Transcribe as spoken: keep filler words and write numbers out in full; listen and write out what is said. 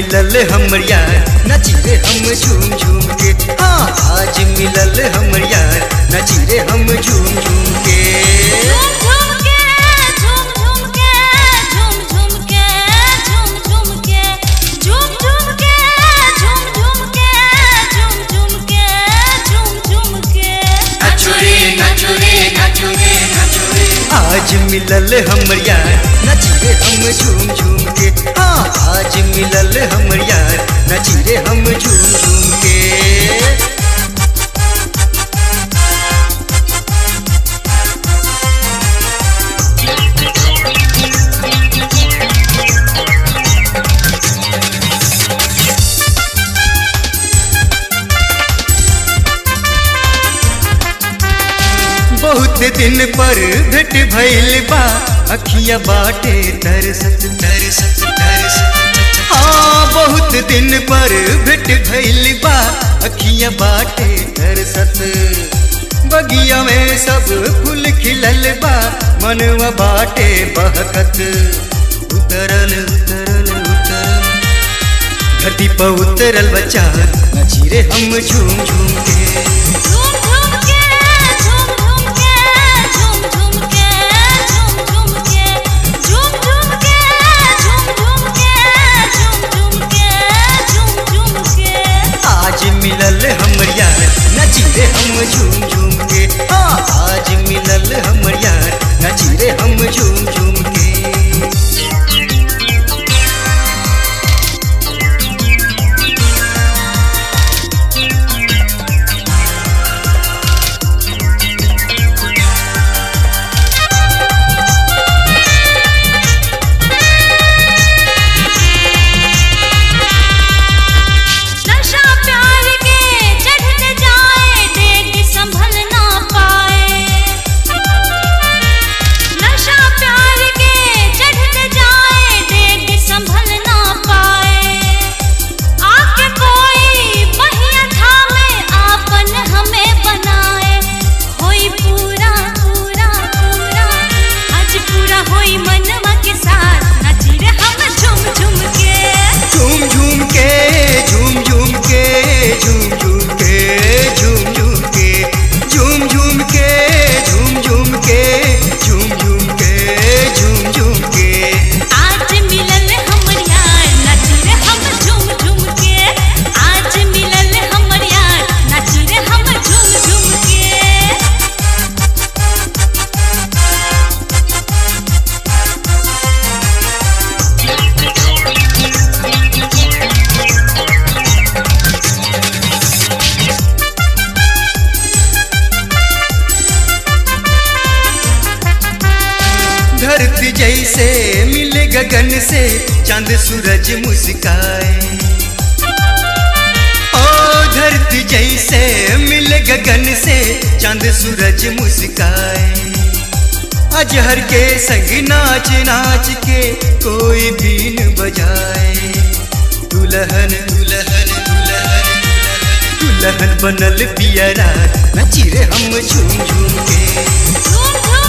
मिलल हमर यार नाची रे हम झूम झूम के। हाँ आज मिलल हमर यार नाची रे हम झूम झूम के। झूम झूम के झूम झूम के झूम झूम के झूम झूम के झूम झूम के झूम झूम के झूम झूम के झूम झूम के नाचो रे नाचो रे नाचो रे नाचो रे। आज मिलल हमर यार नाची रे हम झूम झूम के। हाँ आज मिलल हमर यार नाची रे हम झूम झूम के। बहुत दिन पर भेट भइल बा अखिया बाटे तरसत तरसत तरसत। हाँ बहुत दिन पर भेट भइल बा अखिया बाटे तरसत। बगिया में सब फूल खिलल बा मनवा बाटे बहकत। उतरल उतरल उतरल धरती पर उतरल बच्चा नाची रे हम झूम झूम के। झूम झूम के झूम झूम के झूम झूम के झूम झूम के झूम झूम के झूम झूम के झूम झूम के झूम झूम के आज मिलल हमर यार नाची रे हम झूम झूम के। हाँ आज मिलल हमर यार नाची रे हम झूम झूम के। नशा प्यार के चढ़ते जाए देख संभल ना पाए। नशा प्यार के चढ़ते जाए देख संभल ना पाए। आके कोई बहिया थामे आपन हमें बनाए। होई पूरा पूरा पूरा आज पूरा होई मनवा के साथ नाची रे हम झूम झूम के। झूम झूम के झूम झूम के झूम झूम के झूम झूम के झूम झूम के झूम झूम के झूम झूम के झूम झूम के। आज मिलल हमर यार नाची रे हम झूम झूम के। आज मिलल हमर यार नाची रे हम झूम झूम के। धरती जैसे मिले गगन से चांद सूरज मुस्काए। ओ धरती जैसे मिले गगन से चांद सूरज मुस्काए। अजहर के संग नाच नाच के कोई बीन बजाए। दुल्हन दुल्हन दुल्हन दुल्हन बनल पियरा नाची रे हम झूम झूम के। झूम झूम